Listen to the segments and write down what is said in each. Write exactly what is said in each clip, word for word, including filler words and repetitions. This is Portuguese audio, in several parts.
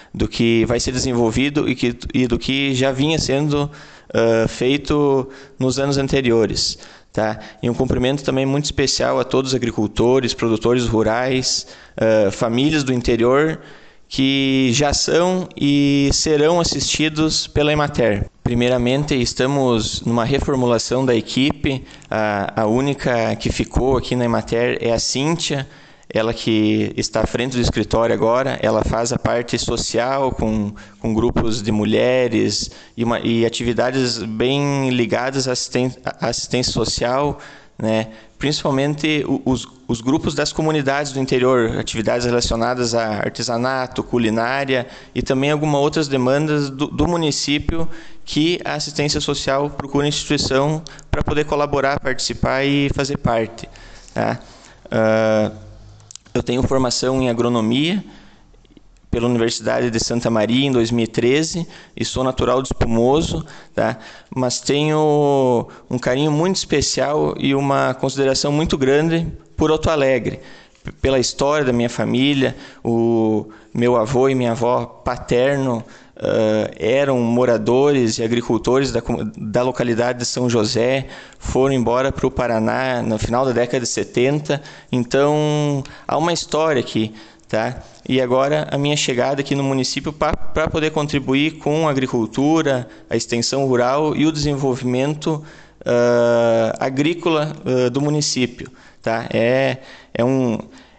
do que vai ser desenvolvido e, que, e do que já vinha sendo uh, feito nos anos anteriores. Tá? E um cumprimento também muito especial a todos os agricultores, produtores rurais, uh, famílias do interior que já são e serão assistidos pela Emater. Primeiramente, estamos numa reformulação da equipe. A, a única que ficou aqui na Emater é a Cíntia, ela que está à frente do escritório agora. Ela faz a parte social com, com grupos de mulheres e, uma, e atividades bem ligadas à assistência, à assistência social, né? Principalmente os, os grupos das comunidades do interior, atividades relacionadas a artesanato, culinária e também algumas outras demandas do, do município que a assistência social procura instituição para poder colaborar, participar e fazer parte. Tá? Uh, eu tenho formação em agronomia pela Universidade de Santa Maria em dois mil e treze e sou natural de Espumoso, tá? Mas tenho um carinho muito especial e uma consideração muito grande por Alto Alegre, pela história da minha família. O meu avô e minha avó paterno uh, eram moradores e agricultores da, da localidade de São José, foram embora para o Paraná no final da década de setenta, então há uma história aqui. Tá? E agora a minha chegada aqui no município para poder contribuir com a agricultura, a extensão rural e o desenvolvimento uh, agrícola uh, do município. Tá? É, é, um,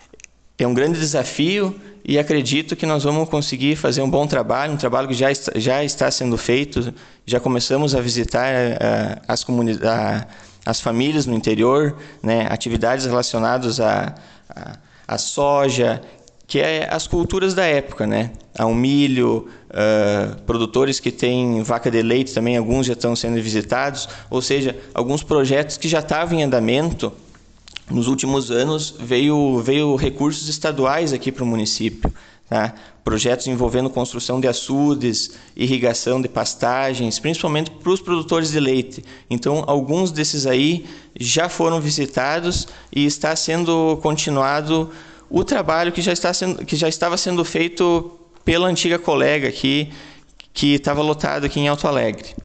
é um grande desafio e acredito que nós vamos conseguir fazer um bom trabalho, um trabalho que já está, já está sendo feito. Já começamos a visitar uh, as, comunidades, as famílias no interior, né? Atividades relacionadas à a, a, a soja, que é as culturas da época, né? Há um milho, uh, produtores que têm vaca de leite também, alguns já estão sendo visitados, ou seja, alguns projetos que já estavam em andamento. Nos últimos anos veio, veio recursos estaduais aqui para o município, tá? Projetos envolvendo construção de açudes, irrigação de pastagens, principalmente para os produtores de leite. Então, alguns desses aí já foram visitados e está sendo continuado o trabalho que já, está sendo, que já estava sendo feito pela antiga colega aqui, que estava lotado aqui em Alto Alegre.